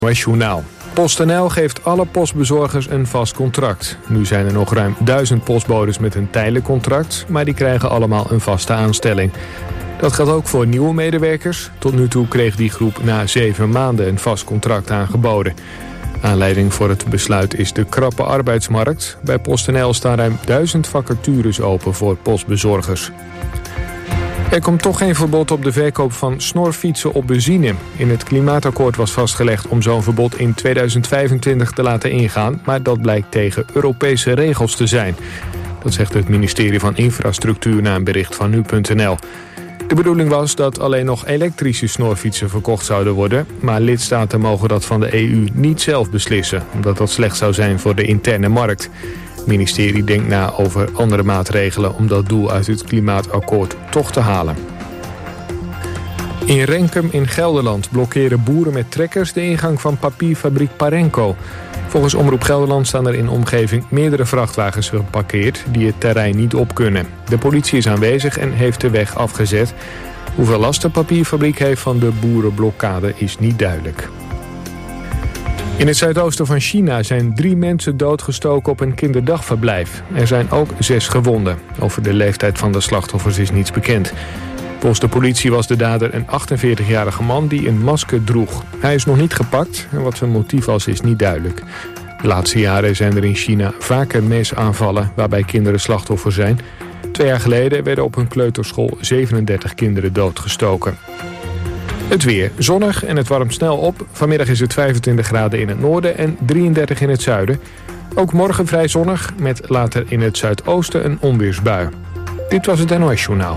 Journaal. PostNL geeft alle postbezorgers een vast contract. Nu zijn er nog ruim 1000 postbodes met een tijdelijk contract, maar die krijgen allemaal een vaste aanstelling. Dat geldt ook voor nieuwe medewerkers. Tot nu toe kreeg die groep na 7 maanden een vast contract aangeboden. Aanleiding voor het besluit is de krappe arbeidsmarkt. Bij PostNL staan ruim 1000 vacatures open voor postbezorgers. Er komt toch geen verbod op de verkoop van snorfietsen op benzine. In het klimaatakkoord was vastgelegd om zo'n verbod in 2025 te laten ingaan, maar dat blijkt tegen Europese regels te zijn. Dat zegt het ministerie van Infrastructuur na een bericht van nu.nl. De bedoeling was dat alleen nog elektrische snorfietsen verkocht zouden worden, maar lidstaten mogen dat van de EU niet zelf beslissen, omdat dat slecht zou zijn voor de interne markt. Het ministerie denkt na over andere maatregelen om dat doel uit het klimaatakkoord toch te halen. In Renkum in Gelderland blokkeren boeren met trekkers de ingang van papierfabriek Parenco. Volgens Omroep Gelderland staan er in de omgeving meerdere vrachtwagens geparkeerd die het terrein niet op kunnen. De politie is aanwezig en heeft de weg afgezet. Hoeveel last de papierfabriek heeft van de boerenblokkade is niet duidelijk. In het zuidoosten van China zijn 3 mensen doodgestoken op een kinderdagverblijf. Er zijn ook 6 gewonden. Over de leeftijd van de slachtoffers is niets bekend. Volgens de politie was de dader een 48-jarige man die een masker droeg. Hij is nog niet gepakt en wat zijn motief was is niet duidelijk. De laatste jaren zijn er in China vaker mesaanvallen waarbij kinderen slachtoffer zijn. 2 jaar geleden werden op een kleuterschool 37 kinderen doodgestoken. Het weer zonnig en het warmt snel op. Vanmiddag is het 25 graden in het noorden en 33 in het zuiden. Ook morgen vrij zonnig met later in het zuidoosten een onweersbui. Dit was het NOS Journaal.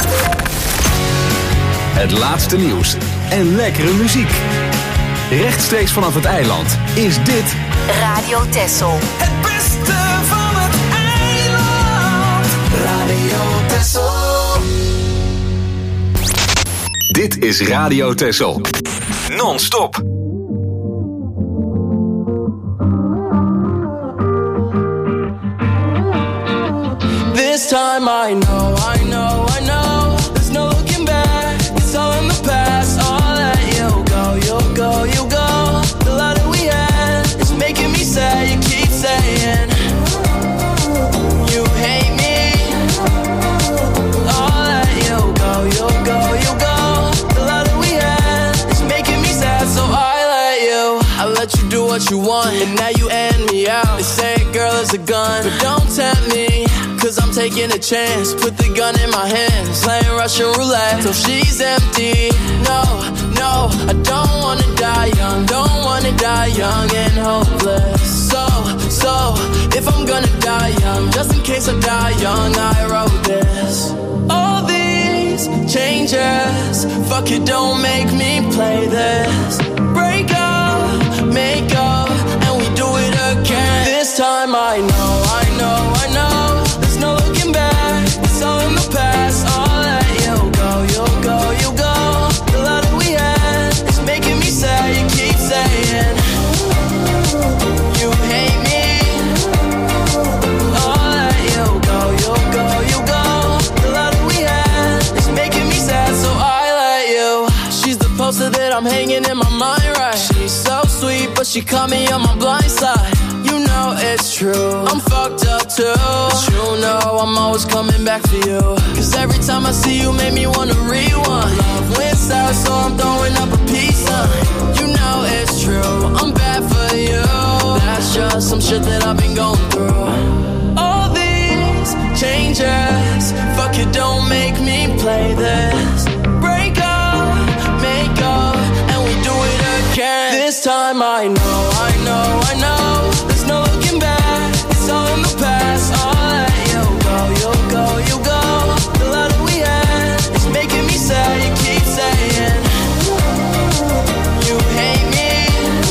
Het laatste nieuws en lekkere muziek. Rechtstreeks vanaf het eiland is dit Radio Texel. Het beste van het eiland. Radio Texel. Dit is Radio Texel. Non-stop. This time I know. There's no looking back. It's all in the past. I'll let you go. The love that we had is making me sad. You keep saying you hate me. I'll let you go. The love that we had is making me sad. So I let you do what you want, and now you end me out. They say a girl is a gun, but don't tempt me. Cause I'm taking a chance, put the gun in my hands, playing Russian roulette till she's empty. No, I don't wanna die young and hopeless. So, if I'm gonna die young, just in case I die young, I wrote this. All these changes, fuck it, don't make me play this. Break up, make up, and we do it again. This time I know. There's no looking back, it's all in the past. I'll let you go. The love that we had is making me sad. You keep saying you hate me. I'll let you go. The love that we had is making me sad, so I let you. She's the poster that I'm hanging in my mind, right? She's so sweet, but she caught me on my blind side. You know it's true, I'm fucked up too. But you know I'm always coming back for you. Cause every time I see you make me wanna rewind. Love went south, so I'm throwing up a peace sign. You know it's true, I'm bad for you. That's just some shit that I've been going through. All these changes, fuck it, don't make me play this. Break up, make up, and we do it again. This time I know. There's no looking back, it's all in the past. I'll let you go. The love that we had is making me sad. You keep saying you hate me.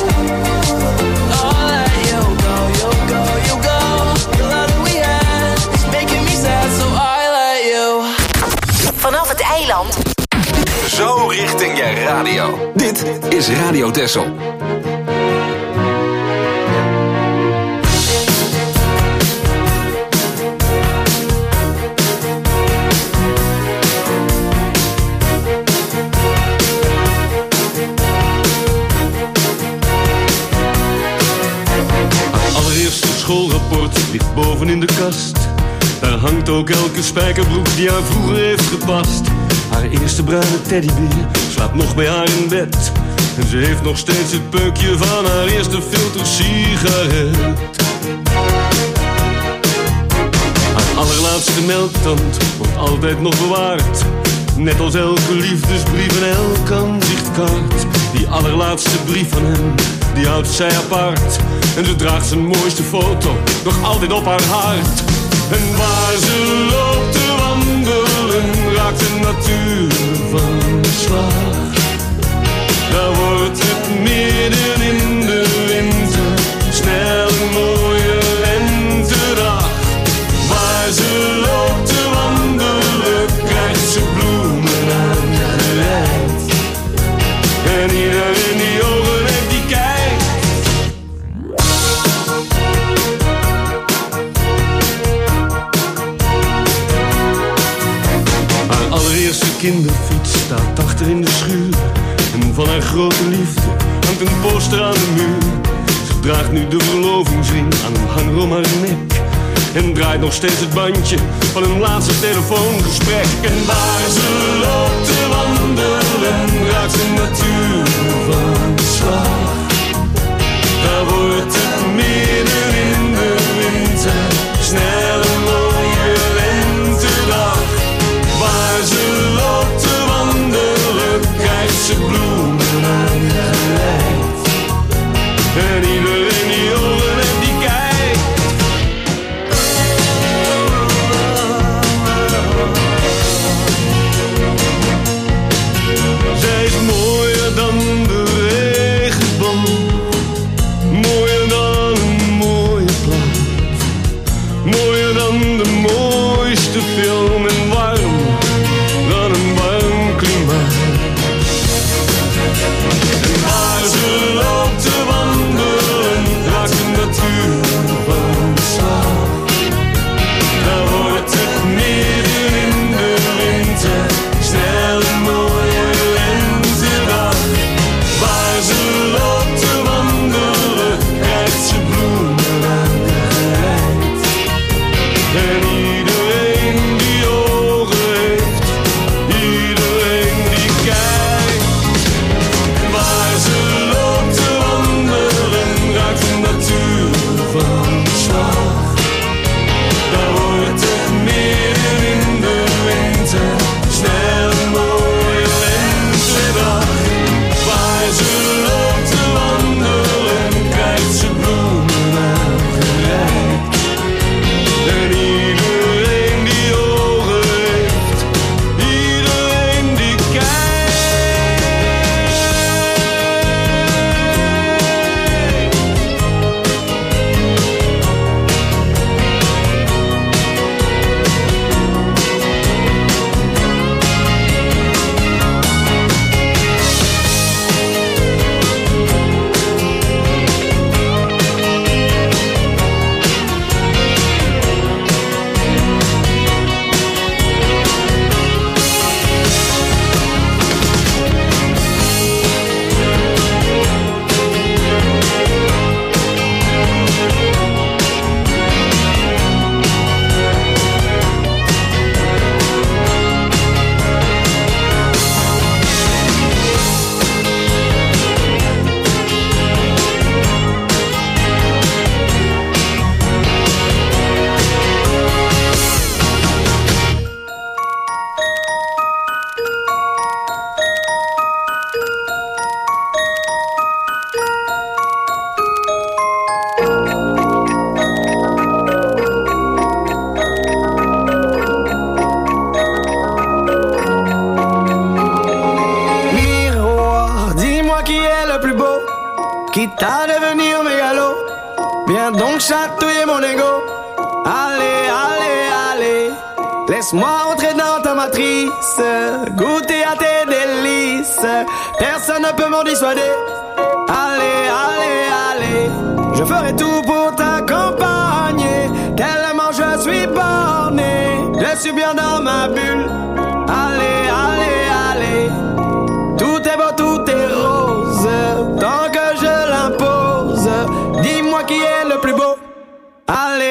I'll let you go. The love that we had is making me sad, so I let you. Vanaf het eiland. Zo richting je radio. Dit is Radio Texel. sport ligt boven in de kast. Daar hangt ook elke spijkerbroek die haar vroeger heeft gepast. Haar eerste bruine teddybeer slaapt nog bij haar in bed. En ze heeft nog steeds het peukje van haar eerste filter sigaret. Haar allerlaatste melktand wordt altijd nog bewaard. Net als elke liefdesbrief en elk aanzichtkaart. Die allerlaatste brief van hem, die houdt zij apart. En ze draagt zijn mooiste foto nog altijd op haar hart. En waar ze loopt te wandelen, raakt de natuur van slag. Daar wordt het midden in de winter snel een mooie lentedag. Waar ze loopt te wandelen, krijgt ze bloemen aangereikt. En iedereen die ogen heeft, die kijkt. Haar allereerste kinderfiets staat achter in de schuur. En van haar grote liefde hangt een poster aan de muur. Ze draagt nu de verlovingsring aan een hanger om haar nek. En draait nog steeds het bandje van hun laatste telefoongesprek. En waar ze loopt te wandelen, raakt de natuur van slag. Daar wordt het midden in de winter snel een mooie lentedag. Waar ze loopt te wandelen, krijgt ze bloemen aangereikt. En iedereen die ogen heeft, die kijkt. Zij is mooier dan de regenboog, mooier dan een mooie plaat, mooier dan de mooiste film en warm dan een warm klimaat. En waar ze loopt te wandelen, raakt de natuur van slag. Daar wordt het midden in de winter snel een mooie lentedag. Waar ze loopt te wandelen, krijgt ze bloemen aangereikt. En iedereen die ogen heeft, iedereen die kijkt. Waar ze loopt te wandelen, raakt de natuur van slag. Daar wordt het midden in de winter snel een mooie lentedag. Waar ze loopt te wandelen, krijgt ze bloemen aangereikt. En iedereen die ogen heeft, iedereen die kijkt. Miroir, dis-moi qui est le plus beau, quitte à devenir mégalo. Viens donc chatouiller mon ego. Allez, allez, allez, laisse-moi entrer dans ta matrice, goûter à tes délices. Personne ne peut m'en dissuader. Allez, allez, allez, je ferai tout pour t'accompagner. Tellement je suis borné, je suis bien dans ma bulle. Allez, allez, allez, tout est beau, tout est rose, tant que je l'impose. Dis-moi qui est le plus beau. Allez.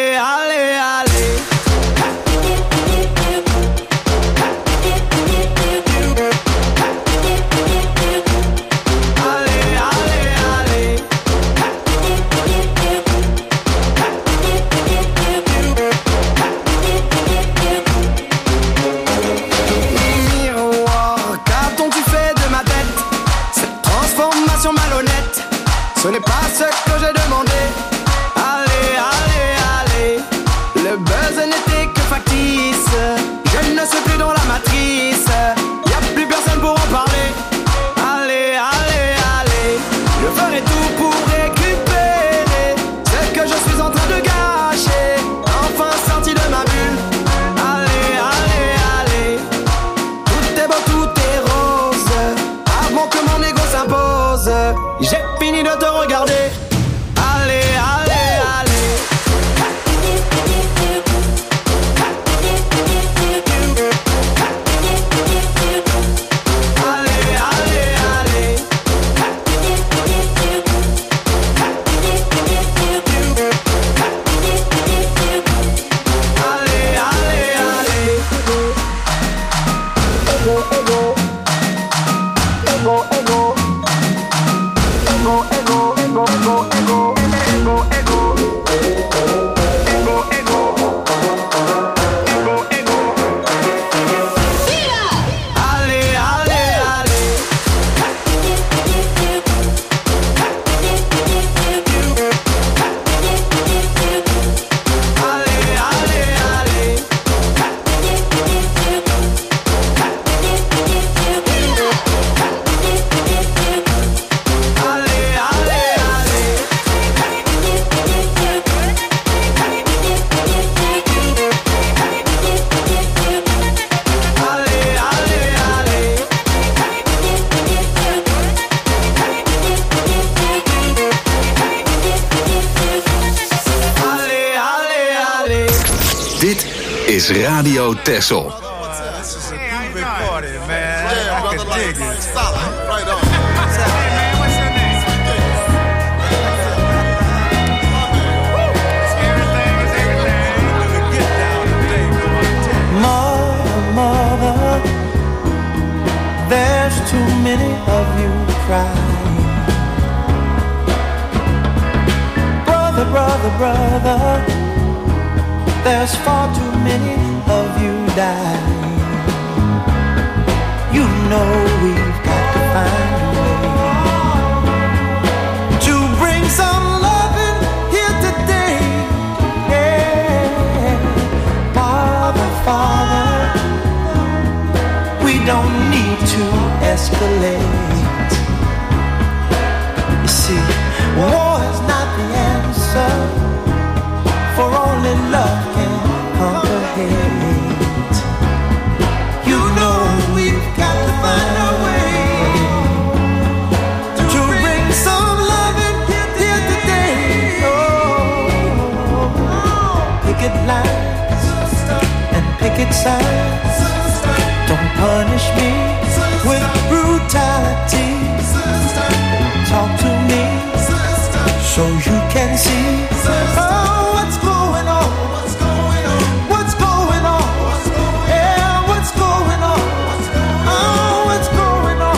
ce n'est pas ce que j'ai demandé. Allez, allez, allez, le buzz n'était que factice. Je ne suis plus dans la matrice, y a plus personne pour en parler. Allez, allez, allez, je ferai tout pour récupérer ce que je suis en train de gâcher. Enfin sorti de ma bulle. Allez, allez, allez, tout est beau, tout est rose, avant que mon ego s'impose. J'ai fini de te regarder. Allez, allez, allez. Allez, allez, allez. Allez, allez, allez. Ego, ego. Ego, ego. Ego, ego, ego, ego, ego, ego, ego. Ego, ego. Ego, ego. Allez, allez, allez. Allez, allez, allez. Allez, allez, allez. Allez, allez, allez. Allez, allez, allez. Dit is Radio Texel. Mother, mother, there's too many of you crying. Brother, brother, brother, there's far too many of you dying. You know we've got to find a way to bring some loving here today. Yeah. Father, Father, we don't need to escalate. You see, war is not the answer, for only love can conquer hate. You know we've got to find a way to bring some loving here today. Oh, picket lines and picket signs, don't punish me with brutality. Talk to me so you can see. Oh, what's going on? What's going on? What's going on? Yeah, what's going on? Oh, what's going on?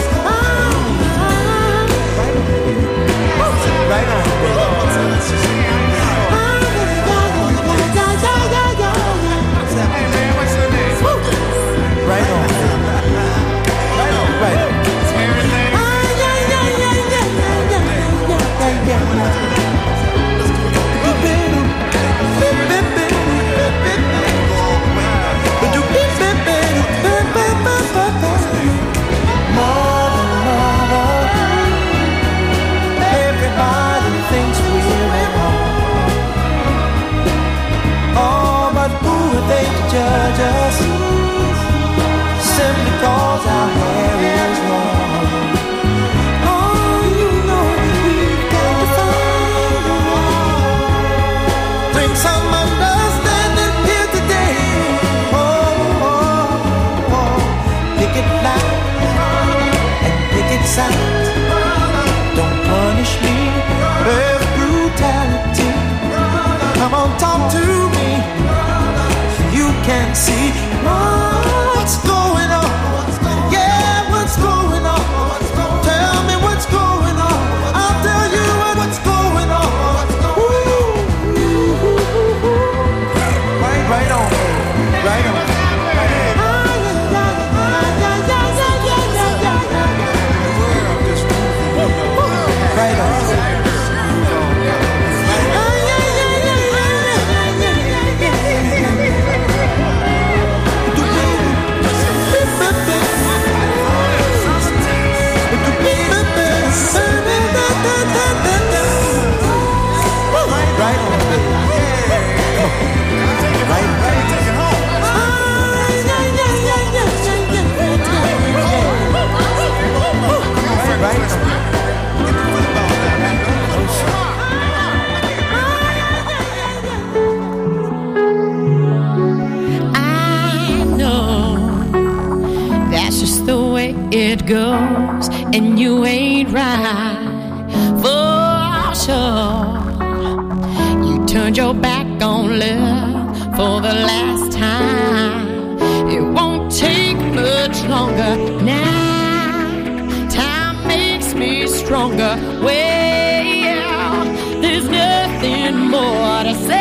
Right on. Right on. Right on. Right on. goes, and you ain't right for sure. You turned your back on love for the last time. It won't take much longer now. Time makes me stronger. Well, there's nothing more to say.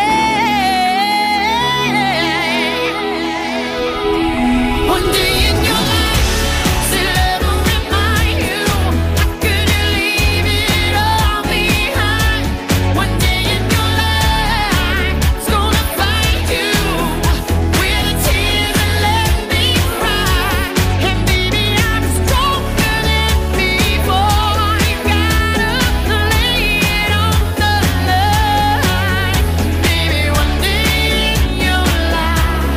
One day in your life, say love will remind you. How could you leave it all behind? One day in your life, it's gonna find you with the tears and let me cry. And baby, I'm stronger than before. You gotta lay it on the line. Baby, one day in your life,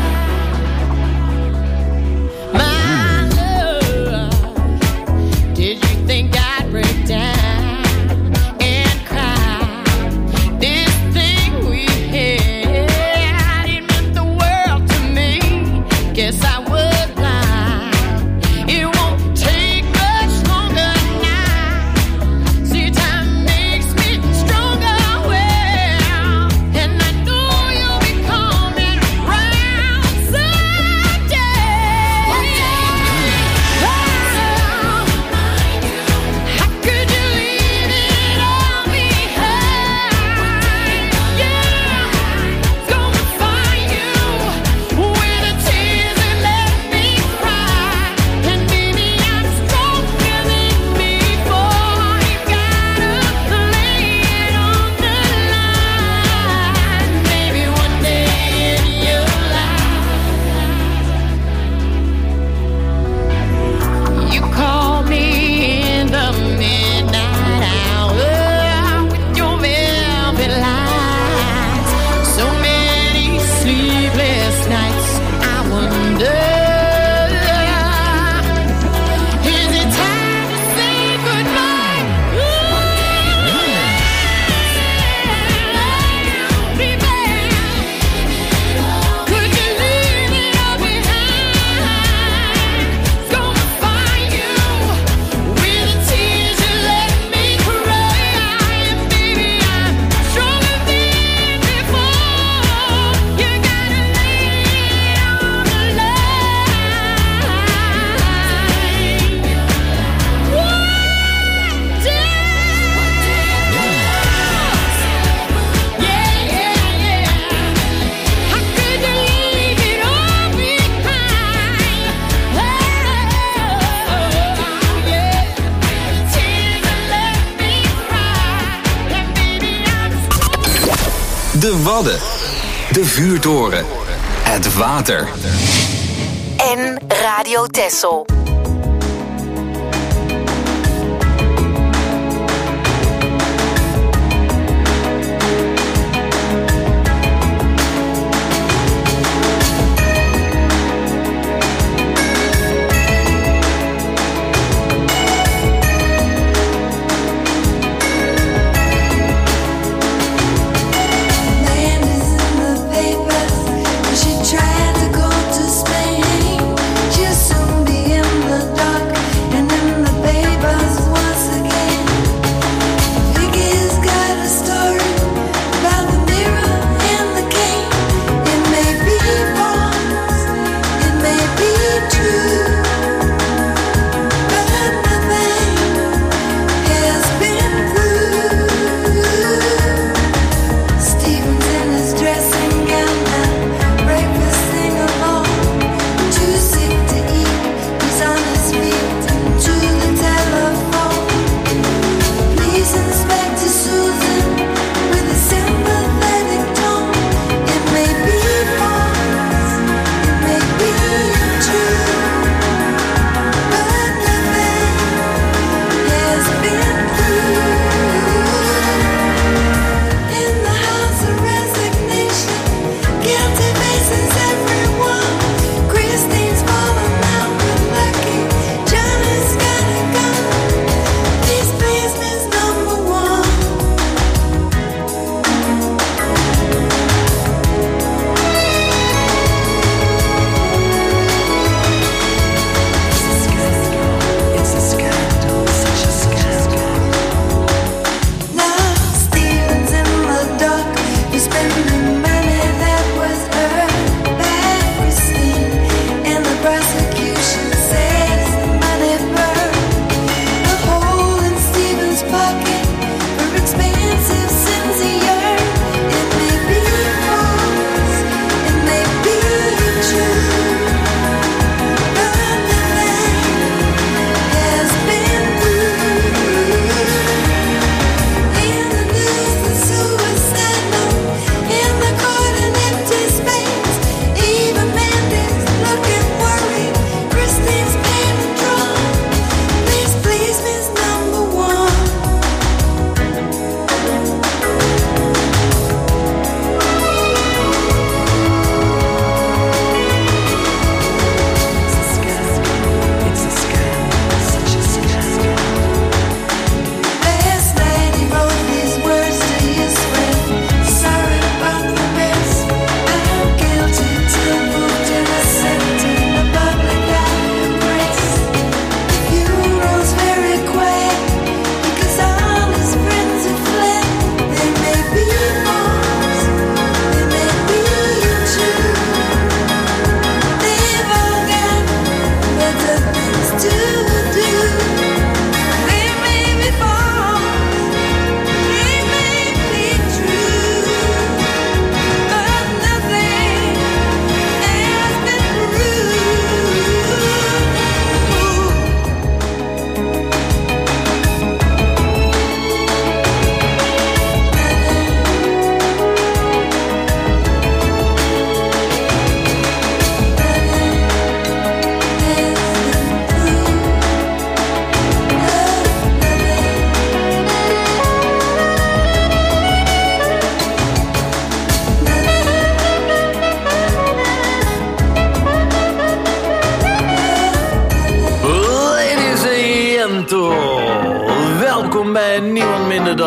my love, did you think I'd break down and cry? This thing we had, it meant the world to me. Guess I was blind. It won't take much longer now. See, time makes me stronger, well, and I know you'll be coming round someday. How could you leave it all behind? Yeah, it's gonna find you with the tears and let me cry. And baby, I'm stronger than before. You gotta lay it on the line. Maybe one day in your life, you call me in the midnight hour with your velvet lights. So many sleepless nights, I wonder, is it time to say goodbye? Could you leave it all behind? It's gonna find you with the tears you let me cry. And baby, I'm stronger than before. You gotta lay it on the How could you leave it all behind? Tears and let me cry. And baby, I'm De Wadden. De vuurtoren. Het water. En Radio Texel. Name is in the paper. She tried to go to Spain. She'll soon be in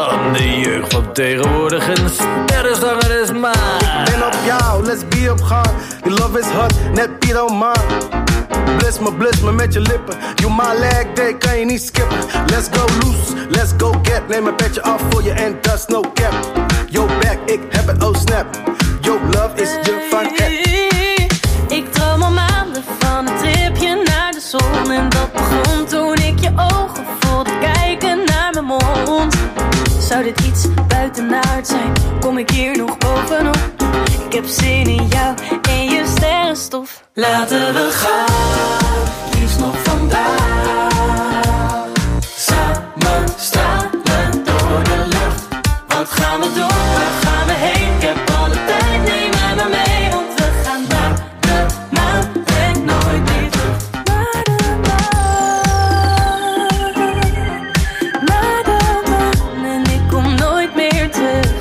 man, de jeugd van tegenwoordig en de sterrenzanger is maar. Ik ben op jou, let's be op gang. Die love is hot, net pyromaan. Bliss me met je lippen. You my leg day, kan je niet skippen. Let's go loose, let's go get. Neem een petje af voor je en dat is no cap. Yo back, ik heb het, oh snap. Yo love is je van Ik droom al maanden van een tripje naar de zon. En dat begon toen ik je ogen voelde kijken naar mijn mond. Zou dit iets buitenaard zijn? Kom ik hier nog bovenop? Ik heb zin in jou en je sterrenstof. Laten we gaan, liefst nog vandaag. Samen stralen door de lucht. Wat gaan we doen? Waar gaan we heen? Ik heb alle tijd, neem mij maar mee. Want we gaan naar de maan en nooit meer terug. Naar de maan, naar de maan. En ik kom nooit meer terug.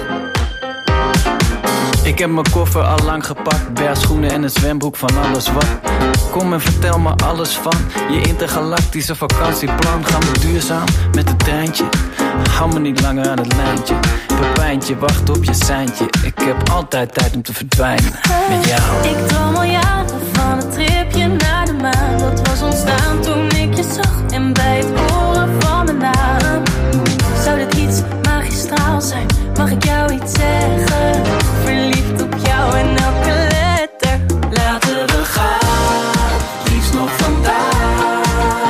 Ik heb mijn koffer al lang gepakt, bergschoenen en een zwembroek van alles wat. Kom en vertel me alles van je intergalactische vakantieplan. Gaan we duurzaam met het treintje? Hou me niet langer aan het lijntje. Pepijntje, wacht op je seintje. Ik heb altijd tijd om te verdwijnen met jou. Ik droom al jaren van een tripje naar de maan. Dat was ontstaan toen ik je zag en bij het horen van mijn naam. Zou dit iets magistraal zijn? Mag ik jou iets zeggen? Verliefd op jou en elke letter. Laten we gaan, liefst nog vandaag.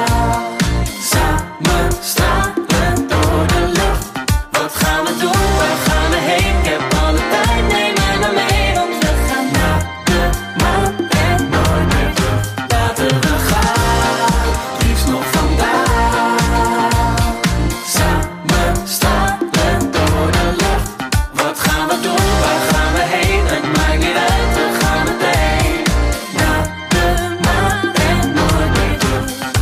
Samen stralen door de lucht. Wat gaan we doen? Waar gaan we heen? Ik heb alle tijd, neem mij maar mee. Want we gaan naar de maan en nooit meer terug. Laten we gaan, liefst nog vandaag. Samen stralen door de lucht. Wat gaan we doen? Waar gaan we heen? Het maakt niet uit, we gaan meteen naar de maan en nooit meer terug.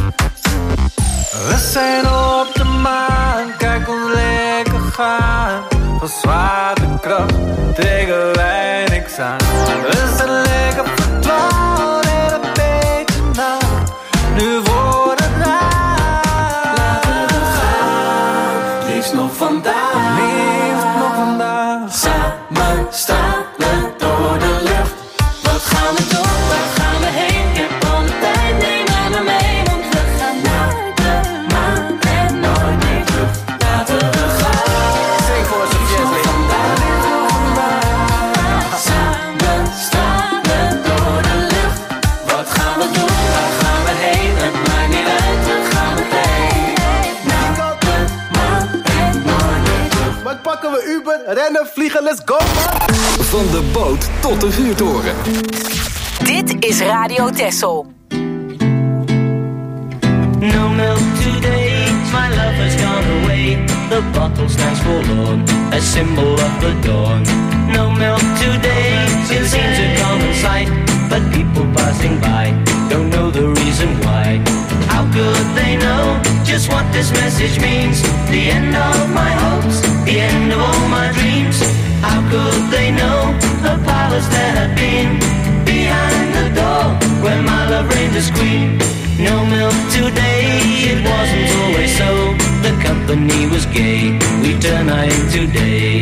We zijn op de maan, kijk ons lekker gaan. Van zwaartekracht tegen wij niks aan. We zijn lekker verdwaald en een beetje naakt. Nu wordt het raar. Laten we gaan, liefst nog vandaag. Liefst nog vandaag. Samen stralen door de lucht. Wat gaan we doen? Waar gaan we heen? Ik heb alle tijd, neem mij maar mee. Want we gaan naar de maan en nooit meer terug. Laten we gaan. Zing voor ze, Liefst nog vandaag. Samen stralen door de lucht. Wat gaan we doen? Waar gaan we heen? Het maakt niet uit, we gaan meteen naar de maan en nooit meer terug. Wat pakken we Uber, rennen, vliegen, let's go man. Van de boot tot de vuurtoren. Dit is Radio Texel. No milk today, my lover's gone away. The bottle stands forlorn, a symbol of the dawn. No milk today, it seems a common sight, but people passing by don't know the reason why. How could they know just what this message means? The end of my hopes, the end of all my dreams. How could they know a palace there had been behind the door where my love reigned as queen? No milk today, it wasn't always so. The company was gay, we turned night to day.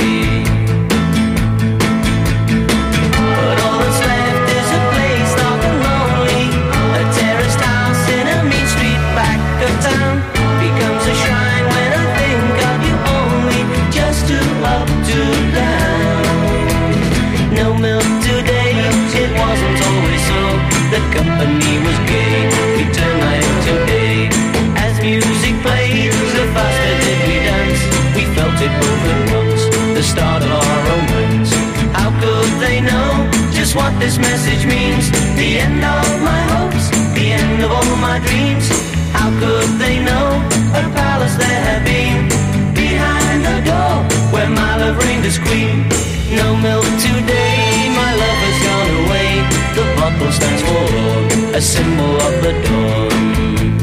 But all that's left is a place dark and lonely. A terraced house in a mean street back of town becomes a shrine when I think of you only. Just too up, too down. No milk today, it wasn't always so. The company was gay, we turned night to day. As music played, the faster did we dance. We felt it both at once, the start of our romance. How could they know just what this message means? The end of my hopes, the end of all my dreams. How could they know a palace there had been behind the door where my love reigned as queen? No milk today, my love has gone away. The bottle stands for a symbol of the dawn.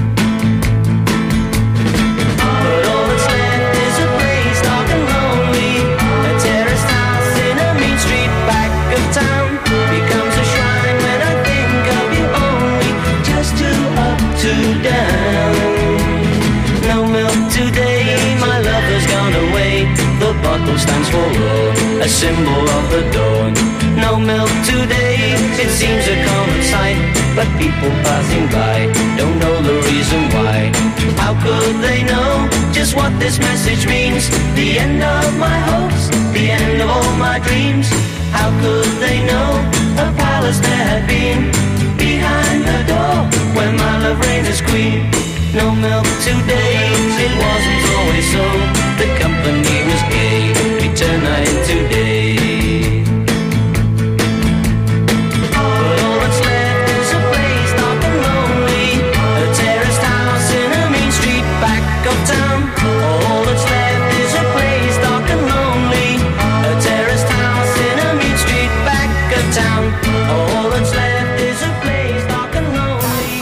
But all that's left is a place dark and lonely. A terraced house in a mean street back of town becomes a shrine when I think of you only. Just too up, too down. No milk today, my love has gone away. The the bottle stands for love, a symbol of the dawn. No milk today, it seems a common sight, but people passing by don't know the reason why. How could they know just what this message means? The end of my hopes, the end of all my dreams. How could they know a palace there had been behind the door where my love reigned as queen? No milk today, it wasn't always so. The company was gay, we turned night into day. But all that's left is a place dark and lonely, a terraced house in a mean street back of town. All that's left is a place dark and lonely, a terraced house in a mean street back of town. All that's left is a place dark and lonely.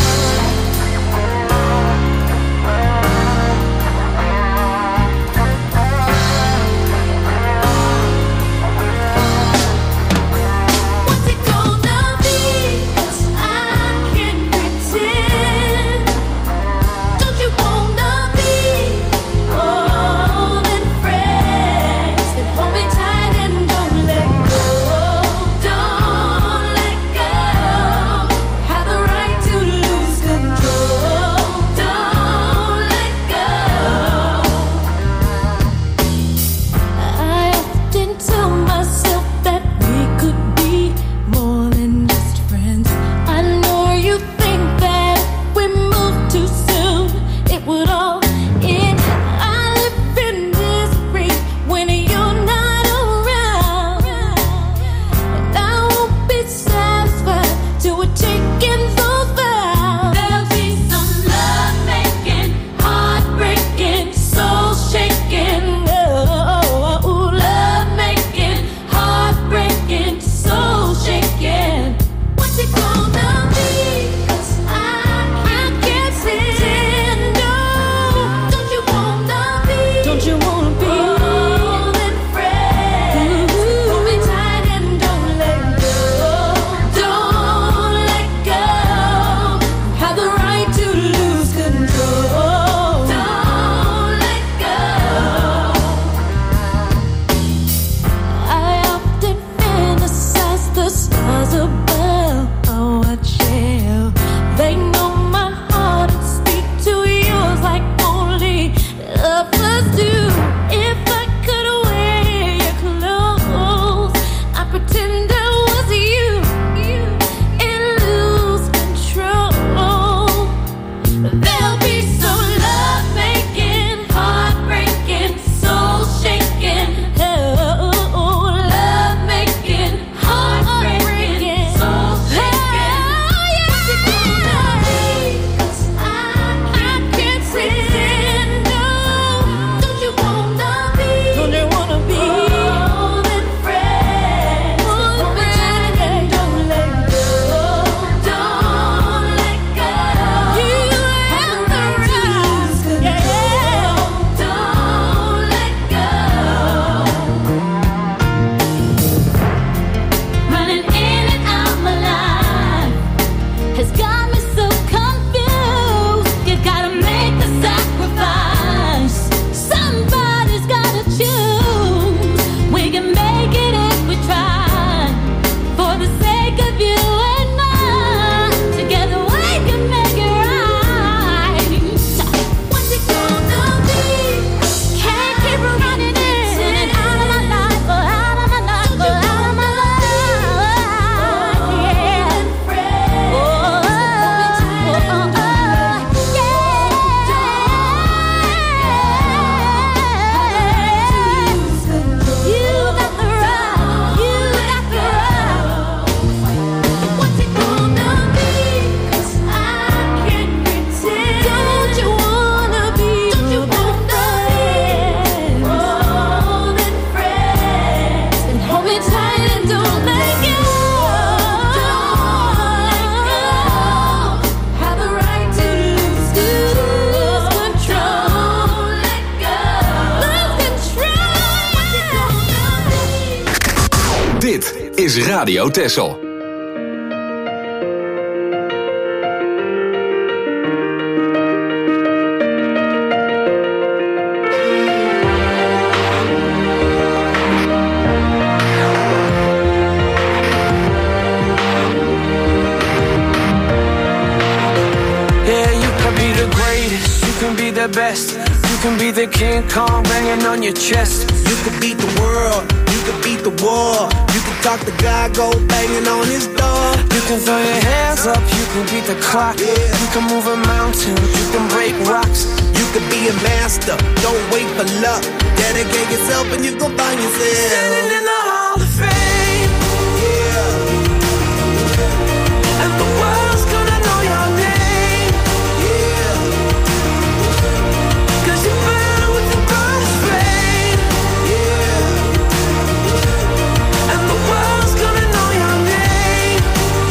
What's it gonna be? 'Cause I can't pretend. Don't you wanna be more than friends? Then hold me tight and don't let go. Don't let go. Have the right to lose control. Don't let go. I often tell myself that we could be more than just friends. I know you think that if we move too soon, it would all end. I live in misery when you're not around, and I won't be satisfied till we're taking those vows. There'll be some love making, heartbreaking, soul shaking. Oh, love making, heartbreaking, soul shaking. What's it gonna be? 'Cause I can't pretend. No, don't you wanna be? Don't you wanna be more than friends? Hold me tight and don't let go. Don't let go. Have the right to lose control. Don't let go. I often fantasize the stars above. Oh, what shall they know? My heart and speak to yours like only lovers do. If I could wear your clothes, I pretend I was you and lose control. There'll be some love making, heartbreaking, soul shaking. Oh, love making, heartbreaking, soul shaking. What's it gonna be? 'Cause I can't pretend. No, don't you wanna be? Don't you wanna be more than friends? Hold me tight and don't let go. Don't let go. You have the right to lose control. Don't let go. Running in and out my life has got me so confused. You gotta make the sacrifice. Somebody's gotta choose. We can make it if we try. For the sake of you and I, together we can make it right. What's it gonna be? Can't keep running in and out of my life, out of my life, out of my life. Yeah. Dit is Radio Texel. the best. You can be the King Kong banging on your chest. You could beat the world, you could beat the war. You could talk to God, go banging on his door. You can throw your hands up, you can beat the clock. You can move a mountain, you can break rocks. You could be a master, don't wait for luck. Dedicate yourself and you gon' find yourself standing in the Hall of Fame. Yeah. And the world's gonna know your name. Yeah. 'Cause you burn with the brightest flame. Yeah. And the world's gonna know your name.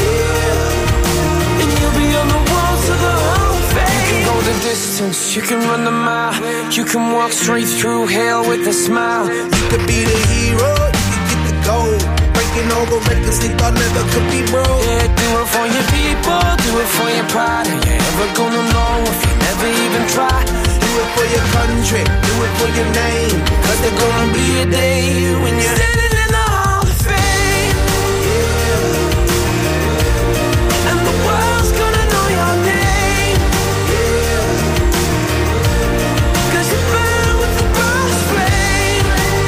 Yeah. And you'll be on the walls of the Hall of Fame. You can go the distance, you can run the mile. You can walk straight through hell with a smile. You could be the hero, you could get the gold. Breaking all the records they thought never could be broke. Yeah, do it for your people, do it for your pride. Are you ever gonna know if you never even try? Do it for your country, do it for your name. 'Cause there's gonna be a day when you're standing in the Hall of Fame. Yeah. And the world's gonna know your name. Yeah. 'Cause you burn with the brightest flame.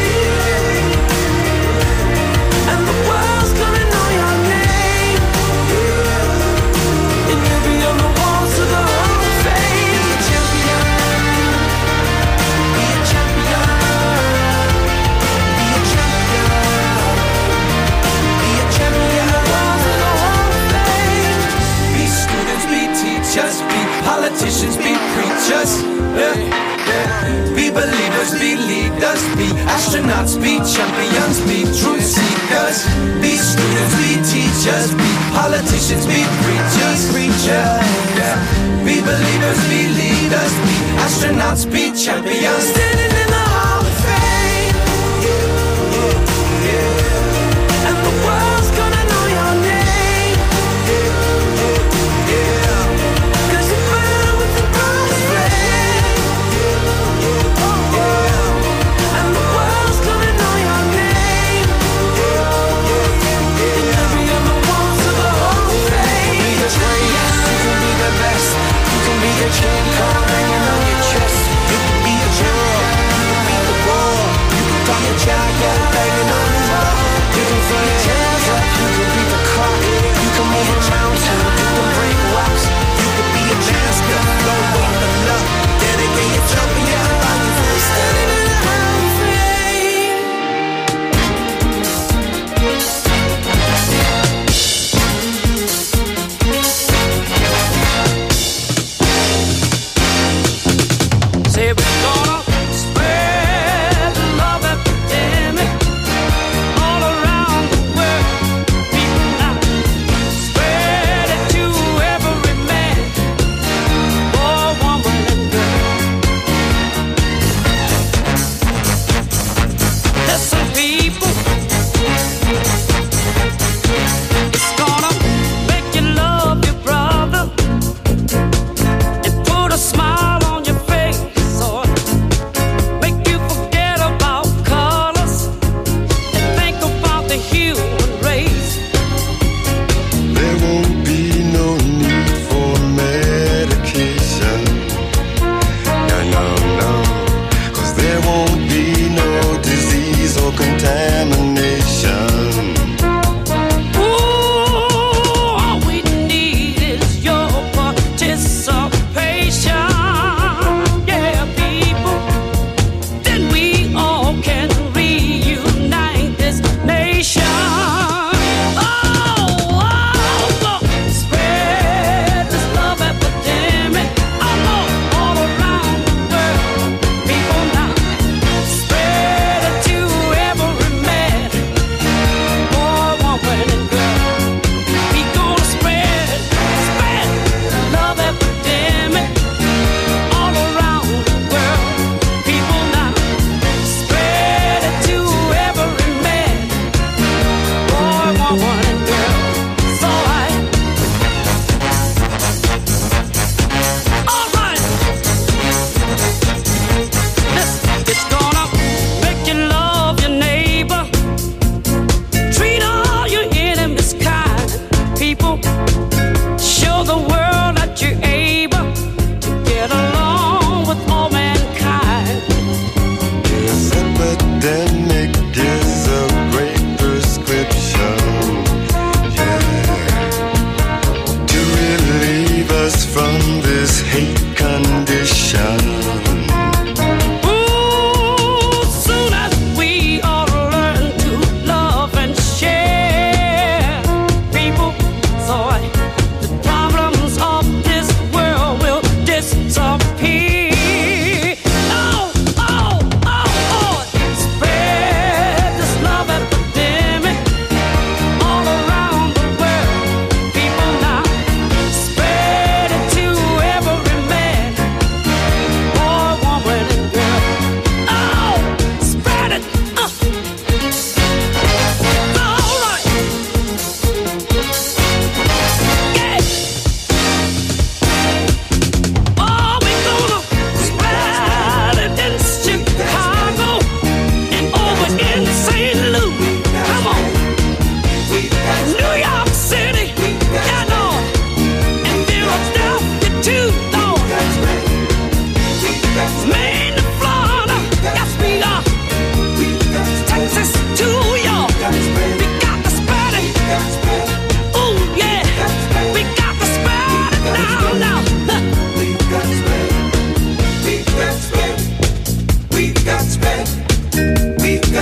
Yeah. And the world's gonna know your name. Yeah. And you'll be on the walls of the Hall of Fame. Be a champion. Be a champion. Be a champion. Be a champion. On the walls of the Hall of Fame. Be students, be teachers, be politicians, be preachers. Yeah, yeah. Be believers, be leaders, be astronauts, be champions, be truth seekers. Be students, be teachers, be politicians, be preachers, yeah. Be believers, be leaders, be astronauts, be champions. Standing in the Hall of Fame. Yeah. And the world's gonna know your name. Yeah. 'Cause you burn with the brightest flame. And the world's gonna know your name. And you'll be on the walls of the Hall of Fame. You can be the greatest, you can be the best. You can be the King Kong hanging on your chest. You could be a world,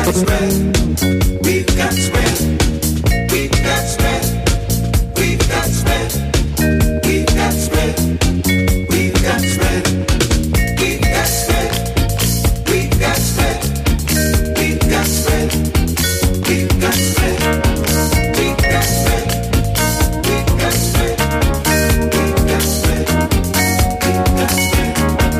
got spread. We've got spread. We've got spread. We've got spread. We've got spread. We've got spread. We've got spread. We've got spread. We've got spread. We've got spread. We've got spread. We've got spread. We've got spread. We've got spread.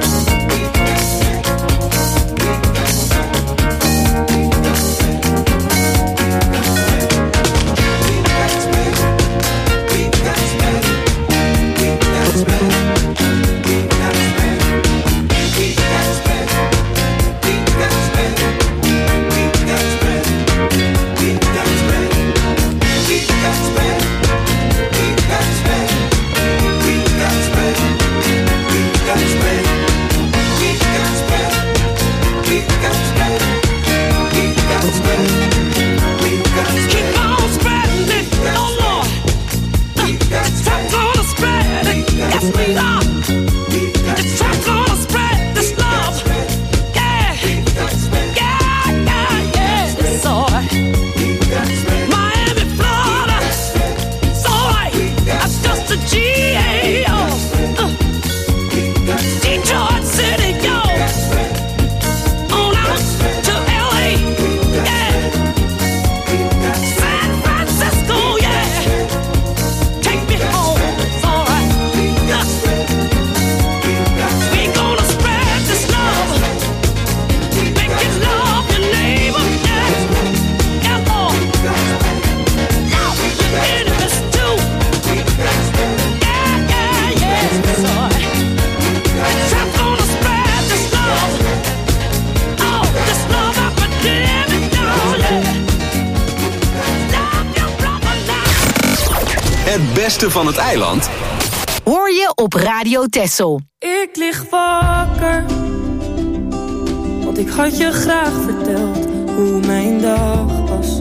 Het beste van het eiland hoor je op Radio Texel. Ik lig wakker, want ik had je graag verteld hoe mijn dag was.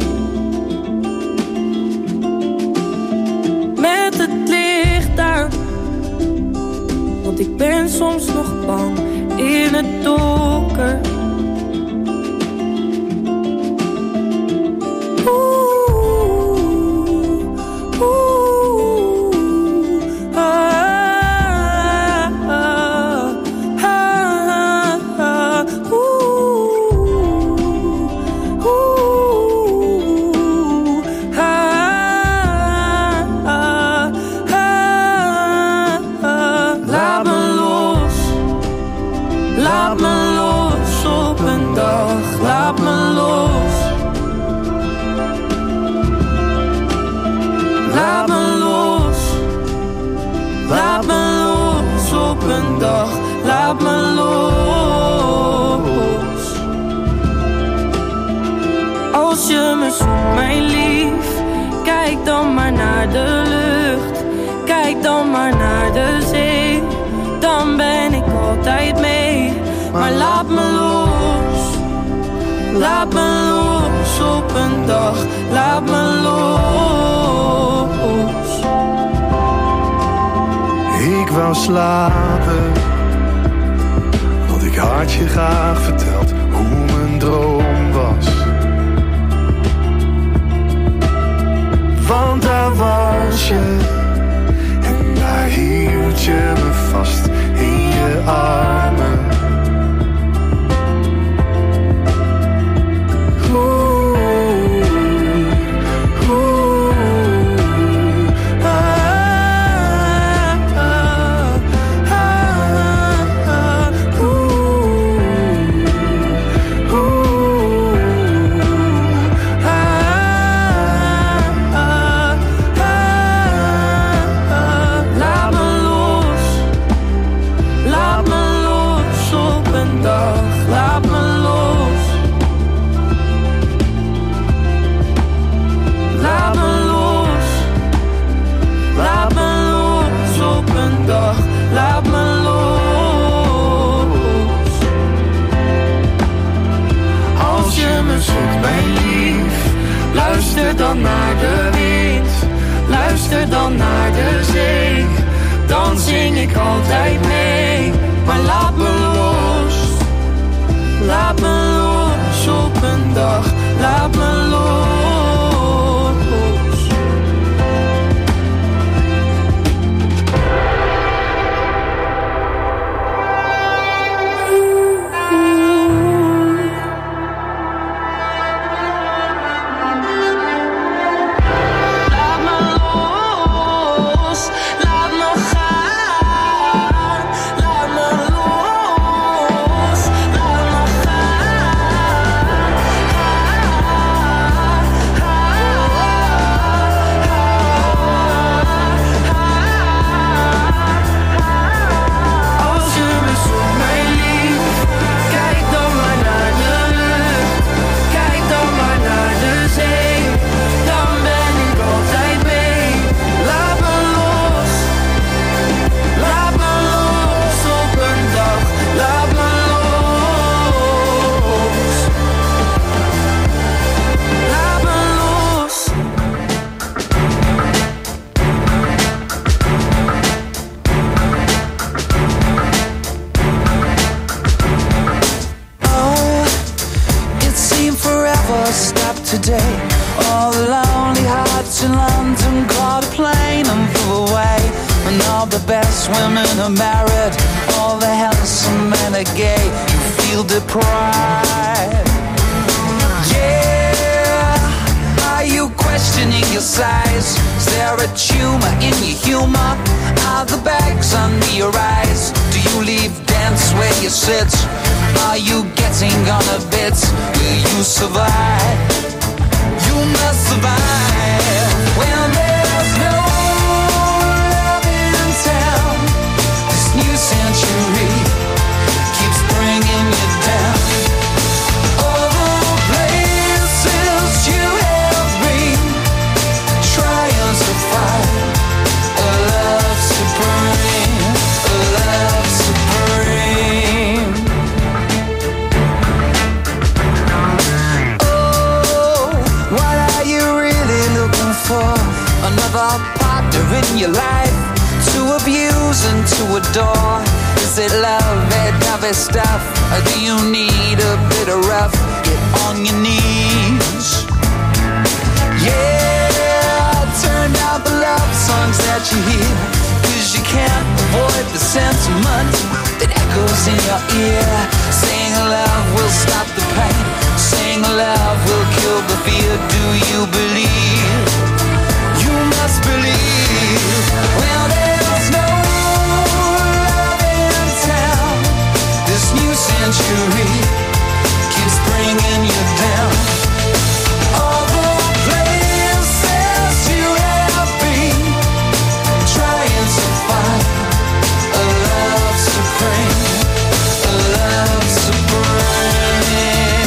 Met het licht aan, want ik ben soms nog bang in het donker. Laat me los. Als je me zoekt, mijn lief, kijk dan maar naar de lucht. Kijk dan maar naar de zee. Dan ben ik altijd mee. Maar laat me los. Laat me los op een dag. Laat me los. Ik wou slapen, want ik had je graag verteld hoe mijn droom was. Want daar was je, en daar hield je me vast in je armen. Luister dan naar de wind, luister dan naar de zee. Dan zing ik altijd mee, maar laat me los. Laat me los op een dag. first stop today. All the lonely hearts in London caught a plane and flew away. And all the best women are married, all the handsome men are gay. You feel deprived. Yeah, are you questioning your size? Is there a tumor in your humor? Are the bags under your eyes? Do you leave dance where you sit? Are you getting on a bit? Will you survive? You must survive. When there's no love in town, this new century keeps bringing you down. All the places you have been, trying to find a love supreme, a love supreme. Oh, what are you really looking for? Another partner in your life to abuse and to adore? Is it love, that stuff? Or do you need a bit of rough? Get on your knees. Yeah, turn down the love songs that you hear, 'cause you can't avoid the sentiment that echoes in your ear. Saying love will stop the pain, saying love will kill the fear. Do you believe? You must believe. Well, there's no love in town. This new century keeps bringing you down. All the places you have been, trying to find a love supreme, a love supreme.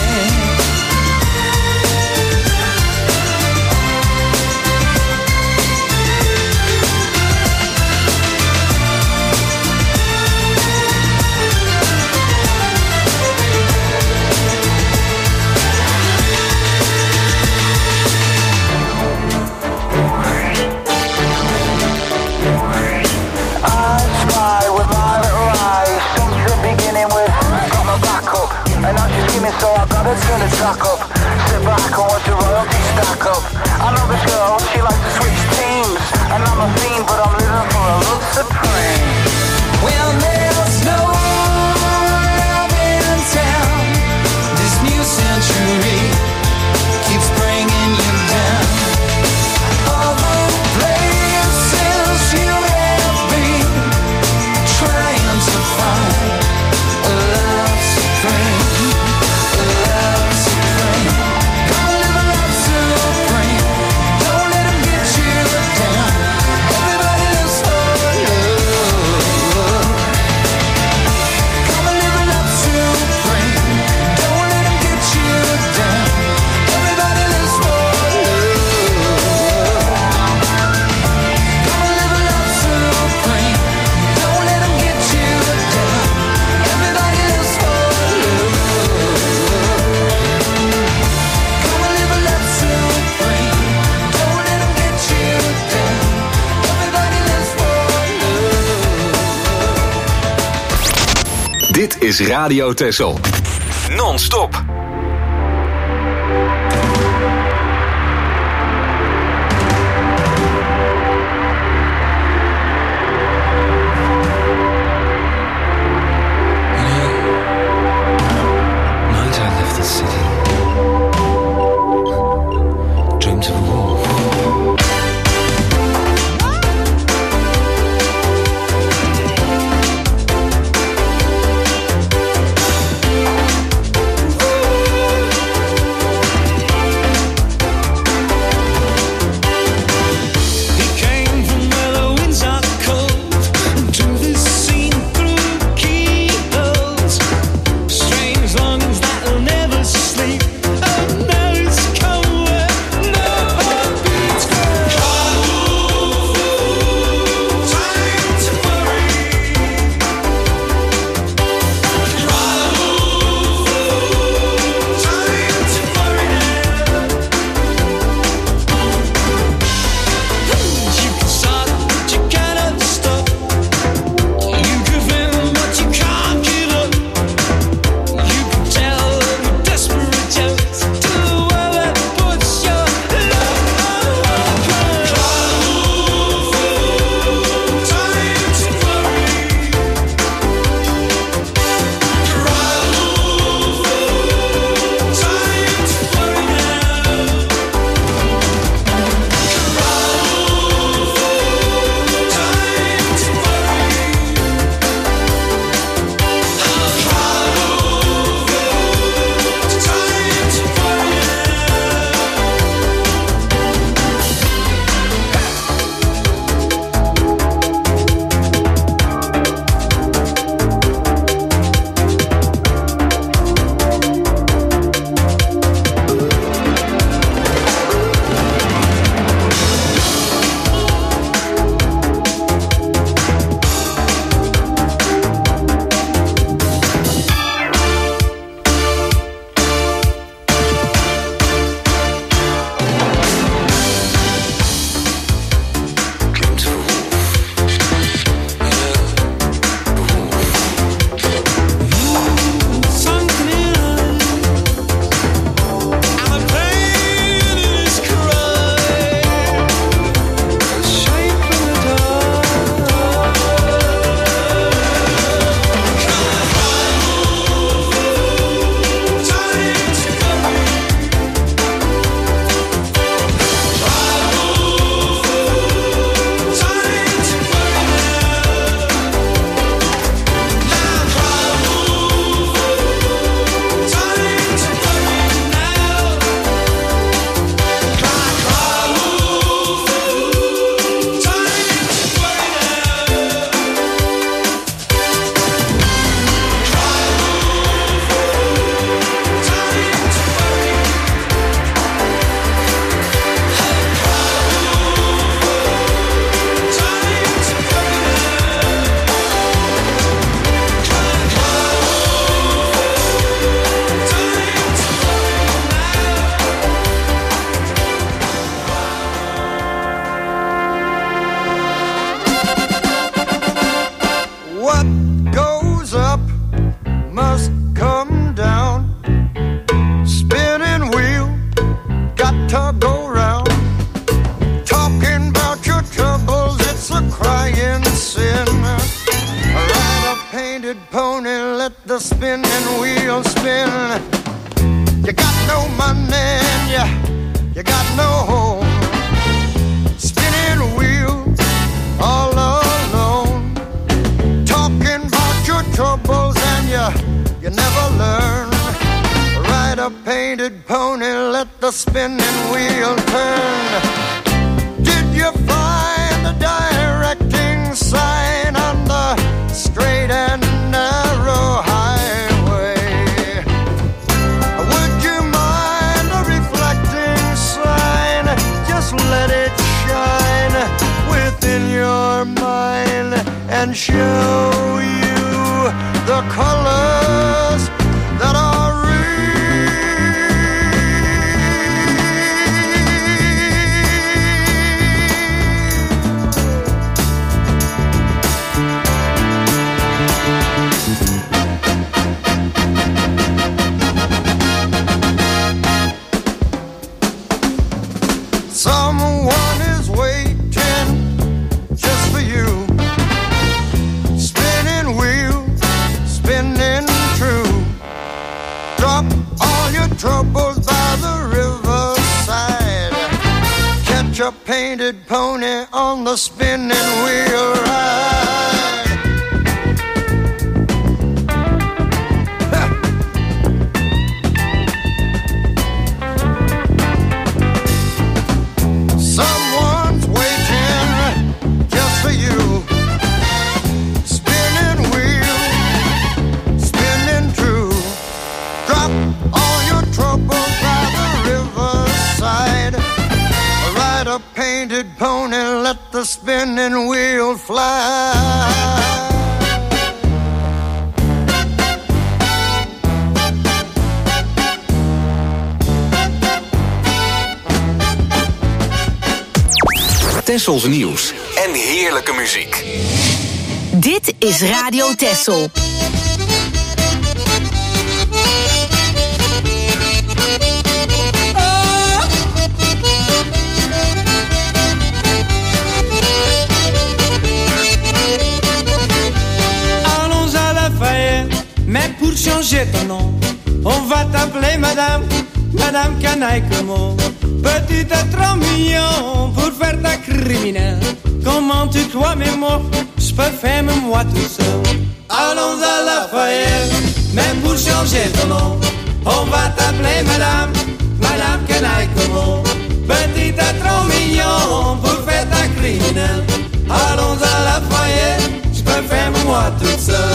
So I gotta turn the track up. Sit back and watch the royalties stack up. I know this girl, she likes to switch teams. And I'm a fiend, but I'm living for a love supreme. Well, there's no love in town. This new century keeps bringing you down. All the places you have been, trying to find a love supreme. Dit is Radio Texel. Non-stop. Ooh. spinning wheel spin. You got no money and you got no home. Spinning wheel all alone. Talking about your troubles and you never learn. Ride a painted pony, let the spinning wheel turn. Did you find the directing sign on the straight and narrow highway? Would you mind a reflecting sign? Just let it shine within your mind and show you the colors that are real. Someone is waiting just for you. Spinning wheel, spinning true. Drop all your troubles by the riverside. Catch a painted pony on the spinning wheel ride. Someone's waiting just for you. Spinning wheel, spinning true. Drop all your troubles by the riverside. Ride a painted pony, let the spinning wheel fly. Tessels nieuws en heerlijke muziek. Dit is Radio Tessel. Allons à Lafayette, mais pour changer ton nom, on va t'appeler Madame, Madame Canaille Como. Petite est trop mignon pour faire ta criminelle. Comment tu crois mes mots, je peux faire moi tout seul. Allons à Lafayette, mais pour changer ton nom, on va t'appeler Madame, Madame Canaille Como. Petite est trop mignon pour faire ta criminelle. Allons à Lafayette, je peux faire moi tout seul.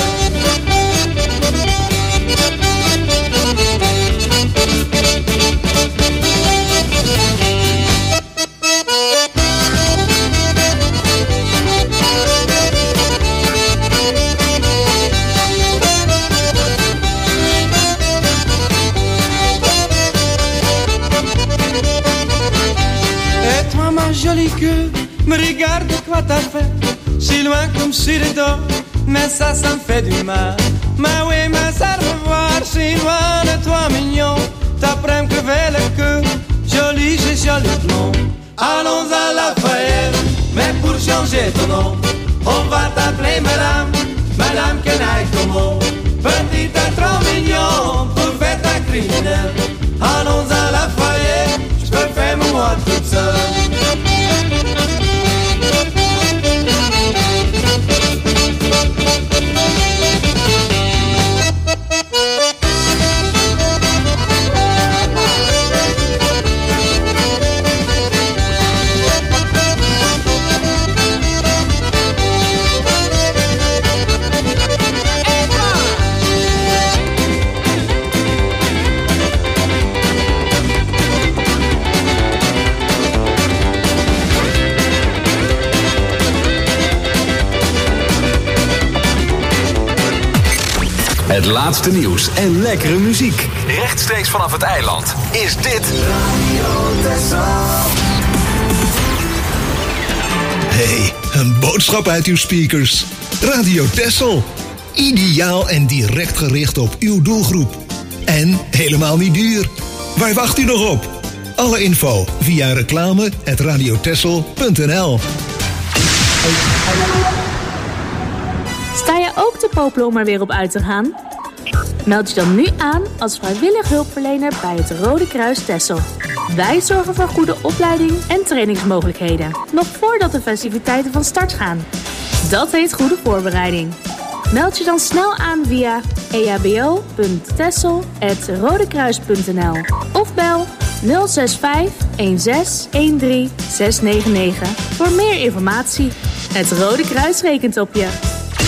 Et toi ma jolie queue, me regarde quoi t'as fait. Si loin comme sur le dos, mais ça me fait du mal. Mais oui, mais à revoir, si loin de toi mignon. T'apprends que vers le cœur, joli, j'ai joli blond. Allons à Lafayette, mais pour changer ton nom, on va t'appeler Madame, Madame Canaille Como. Petite est trop mignon pour faire ta criminelle. Allons à Lafayette, je peux faire moi toute seule. Het laatste nieuws en lekkere muziek. Rechtstreeks vanaf het eiland is dit Radio Tessel. Hey, een boodschap uit uw speakers. Radio Tessel. Ideaal en direct gericht op uw doelgroep. En helemaal niet duur. Waar wacht u nog op? Alle info via reclame@radiotessel.nl. Sta je ook te popelen om er weer op uit te gaan? Meld je dan nu aan als vrijwillig hulpverlener bij het Rode Kruis Texel. Wij zorgen voor goede opleiding en trainingsmogelijkheden, nog voordat de festiviteiten van start gaan. Dat heet goede voorbereiding. Meld je dan snel aan via ehbo.texel@rodekruis.nl of bel 065 16 699 voor meer informatie. Het Rode Kruis rekent op je.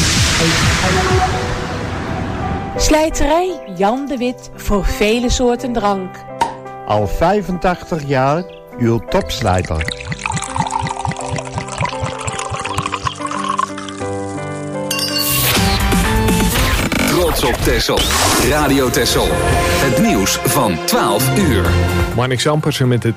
Slijterij Jan de Wit voor vele soorten drank. Al 85 jaar uw topslijter. Trots op Texel. Radio Texel. Het nieuws van 12 uur. Marnix Ampersen met het